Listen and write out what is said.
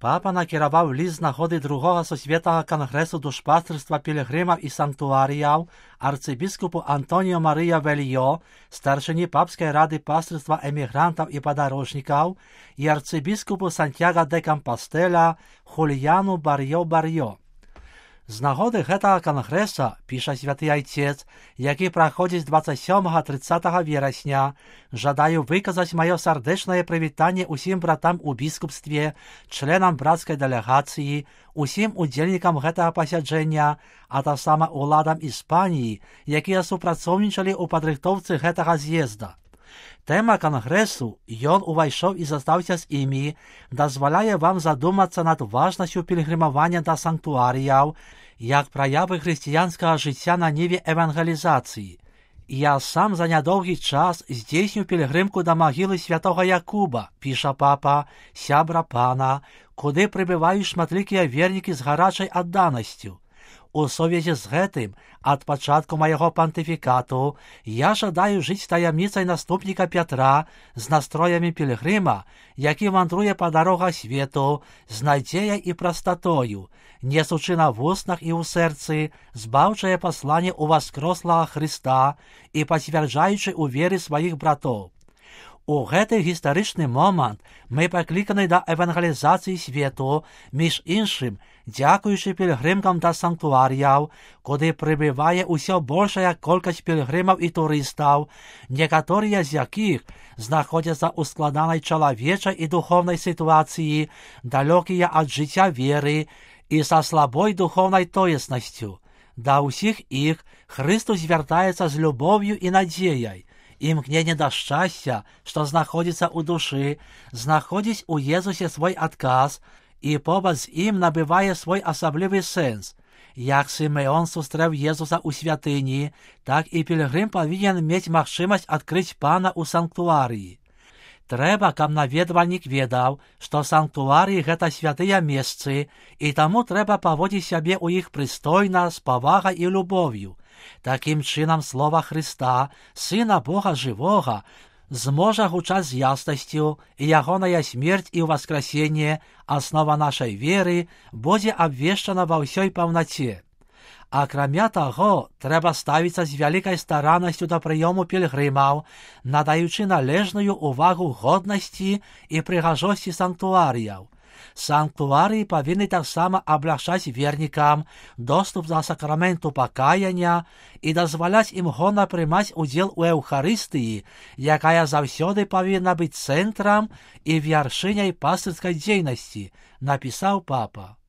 Папа накіраваў ліст з нагоды другога сусветнага кангрэсу душпастырства пілігрымаў і санктуарыяў арцыбіскупу Антоніо Марыя Вельё, старшыні папскай рады пастырства эмігрантаў і падарожнікаў, і арцыбіскупу Сантьяго де Кампастеля Хуліяну Барьё. З нагоды гэтага кангрэса, піша святы айцец, які праходзіць 27-30 верасня, жадаю выказаць маё сардэчнае прывітанне ўсім братам у біскупстве, членам брацкай дэлегацыі, усім удзельнікам гэтага пасяджэння, а таксама уладам Іспаніі, якія супрацоўнічалі ў падрыхтоўцы гэтага з'езда. Тэма кангрэсу, ён увайшоў і застаўся з імі, дазваляе вам задумацца над важнасцю пілігрымавання да санктуарыяў, як праявы хрысціянскага жыцця на ніве евангелізацыі. Я сам за нядоўгі час здзейсню пілігрымку да магілы святога Якуба, піша папа, сябра пана, куды прыбываюць шматлікія вернікі з гарачай адданасцю. У сувязі з гэтым, ад пачатку майго пантыфікату, я жадаю жыць таямніцай наступніка Пятра з настроямі пілігрыма, які вандруе па дарогах свету з надзеяй і прастатою, несучы на вуснах і ў сэрцы збаўчае пасланне ў васкрослага Хрыста і пацвярджаючы ў веры сваіх братоў. У гэты гістарычны момант мы пакліканы да евангелізацыі свету, між іншым, дзякуючы пілігрымкам да санктуарыяў, куды прыбывае ўсё большая колькасць пілігрымаў і турыстаў, некаторыя з якіх знаходзяцца ў складанай чалавечай і духоўнай сітуацыі, далёкія ад жыцця веры і са слабой духоўнай тоеснасцю. Да ўсіх іх Хрыстус звяртаецца з любоўю і надзеяй. Імкненне да шчасця, што знаходзіцца ў душы, знаходзіць у Езусе свой адказ і побач з ім набывае свой асаблівы сэнс. Як Сімеон сустрэў Езуса ў святыні, так і пілігрым павінен мець магчымасць адкрыць пана ў санктуарыі. Трэба, каб наведвальнік ведаў, што санктуарыі гэта святыя месцы, і таму трэба паводзіць сябе ў іх прыстойна, з павагай і любоўю. Такім чынам слова Хрыста, Сына Бога жывога, зможа гучаць з яснасцю, і ягоная смерць і ўваскрасенне, аснова нашай веры, будзе абвешчана ва ўсёй паўнаце. Акрамя таго, трэба ставіцца з вялікай стараннасцю да прыёму пілігрымаў, надаючы належную ўвагу годнасці і прыгажосці санктуарыяў. Санктуарыі павінны таксама аблягчаць вернікам доступ да сакраменту пакаяння і дазваляць ім годна прымаць удзел у Еўхарыстыі, якая заўсёды павінна быць цэнтрам і вяршыняй пастырскай дзейнасці, напісаў папа.